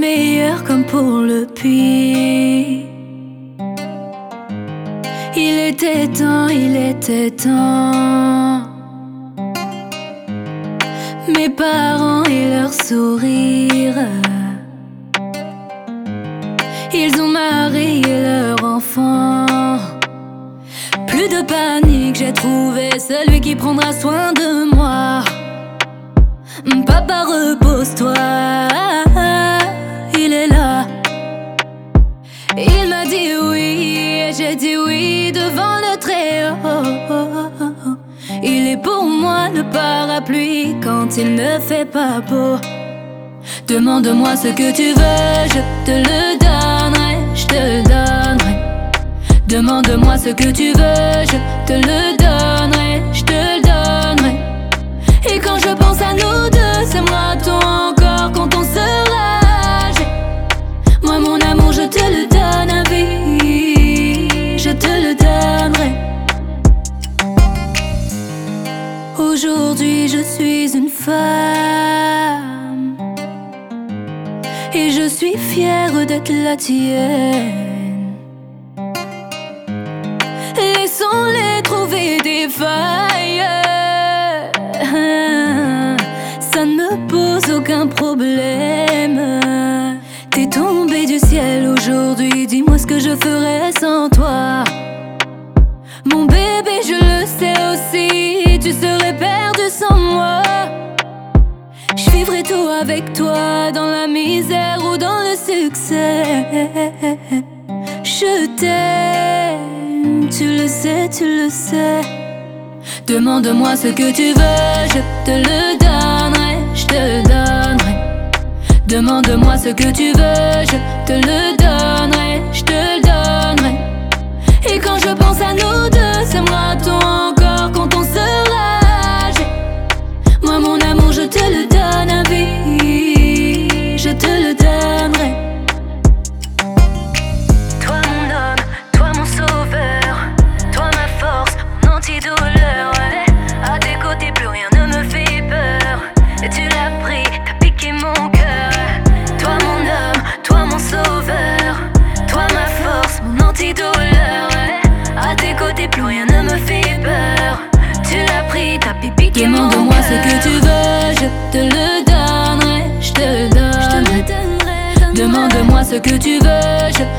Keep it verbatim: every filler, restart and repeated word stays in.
meilleur comme pour le pire. Il était temps, il était temps. Mes parents et leur sourire, ils ont marié leur enfant. Plus de panique, j'ai trouvé celui qui prendra soin de moi. Papa, repose-toi, il est là. Il m'a dit oui et j'ai dit oui devant le Très-Haut. Il est pour moi le parapluie quand il ne fait pas beau. Demande-moi ce que tu veux, je te le donnerai, je te le donnerai. Demande-moi ce que tu veux, je te le donnerai, je te le donnerai. Et quand je pense à nous deux, s'aimera-t-on encore quand on sera âgé? Moi mon amour, je te le donne à vie, je te le donnerai. Aujourd'hui je suis une femme et je suis fière d'être la tienne. Laissons-les trouver des failles, ça ne me pose aucun problème. T'es tombé du ciel aujourd'hui, dis-moi ce que je ferais sans toi. Mon bébé, je le sais aussi, tu serais perdu sans moi. Je vivrai tout avec toi, dans la misère ou dans le succès. Je t'aime, tu le sais, tu le sais. Demande-moi ce que tu veux, je te le donnerai, je te le donnerai. Demande-moi ce que tu veux, je te le donnerai, je te le donnerai. Et quand je pense à nous deux, s'aimera-t-on encore quand on sera âgé? Moi mon amour, je te le donne à vie, je te le donnerai. Toi mon homme, toi mon sauveur, toi ma force, mon antidouleur, ouais. À tes côtés plus rien ne me fait peur. Et tu l'as pris, t'as piqué mon cœur. Toi mon homme, toi mon sauveur, toi ma force, mon antidouleur, ouais. À tes côtés plus rien ne me fait peur. Tu l'as pris, t'as piqué mon cœur. Demande-moi ce que tu veux, je te le donnerai, je te le donnerai. Demande-moi ce que tu veux, je